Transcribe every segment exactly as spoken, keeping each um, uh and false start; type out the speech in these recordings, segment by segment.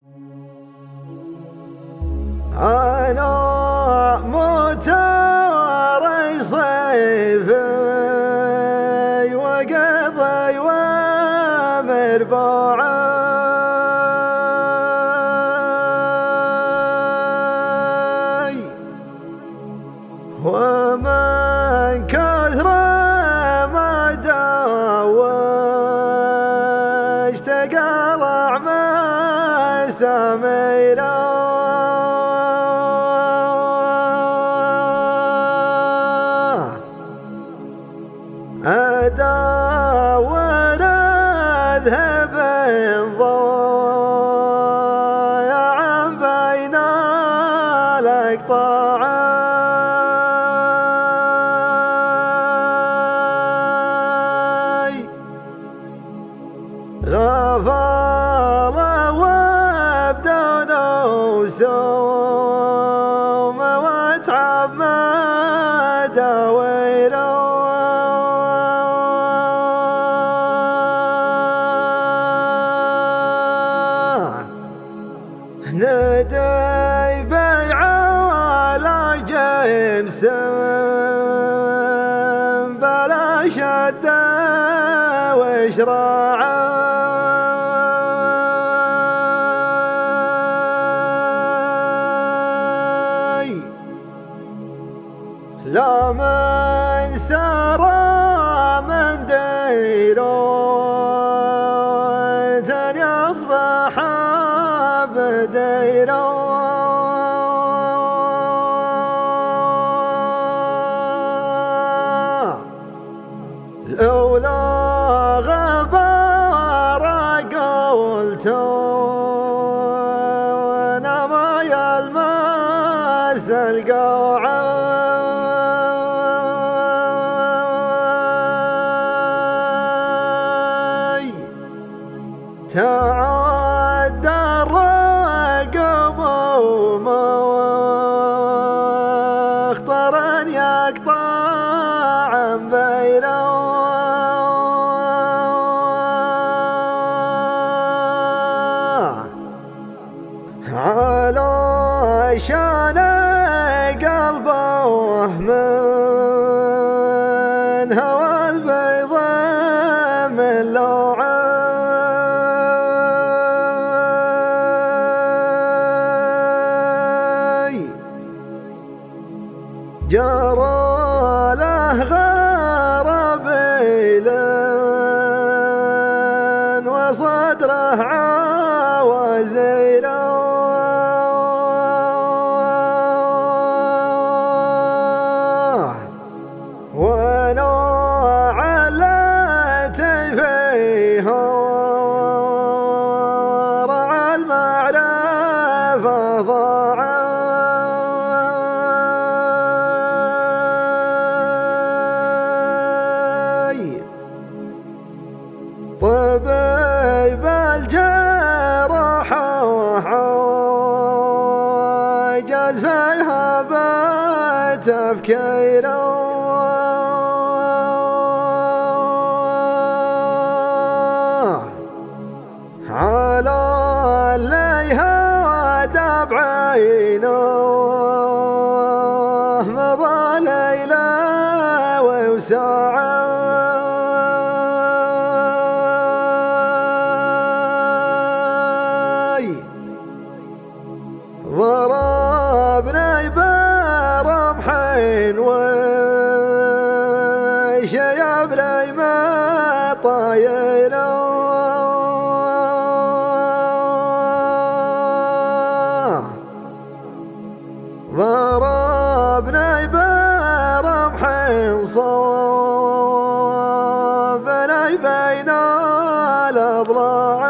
أنا متاري صيفي وقضي ومربعي ومن كثر ما داوجت قلع مساميره أداور أذهب ضايع بين الأقطاعي غفال وابدان وسوم واتعب ما داويره ندي بيع على جيمس بلا شدة وشراعي لا من سرى من ديرون يصبح بديره لولا غبار قلت انا ما يلمس القوعي تعدى الرقم ومختارا يقطع بينه علشان قلبه من هوى البيض من لوعي جرى له غرب لين وصدره عوازيره وانا علت فيه رعى المعرفة ضاعي طبيب الجرح وحاجز فيها بتفكيره على اللي هدى بعينه مضى ليلة وساعة ضربني برمحين وشيبني ما طايره ضربني برمح صوبني بين الأضلاع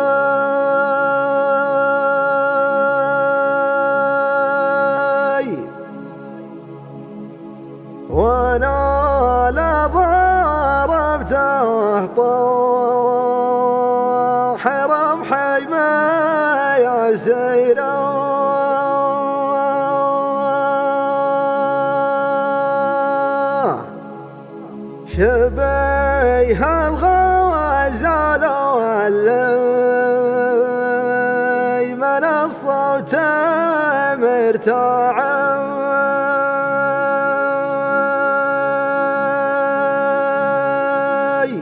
وانا لا ضربته طاح رمحي ما يسيره شبيه الغزال واللي ما الصوت مرتاعي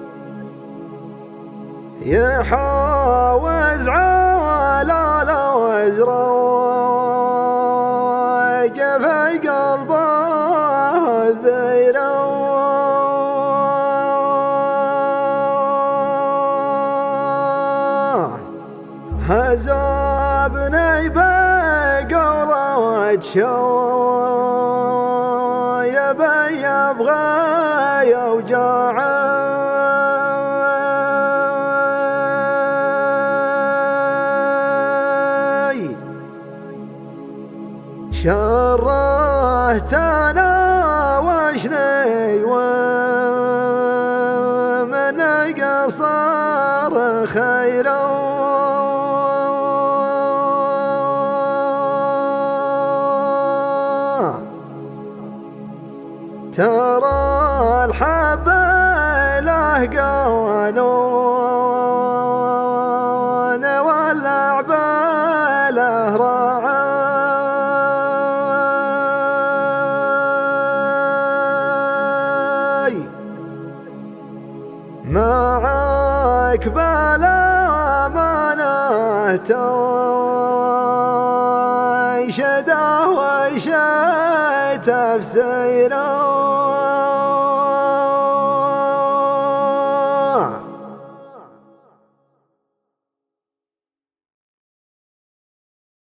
يحاوز على الوزر في قلبه الذيرة هزابني بقوله وجهه يبي يبغى يوجعي شره تناوشني ومن قصر خيره ترى الحب له قانون واللعب له راعي معك بلا منه تنشده ويش تفسيره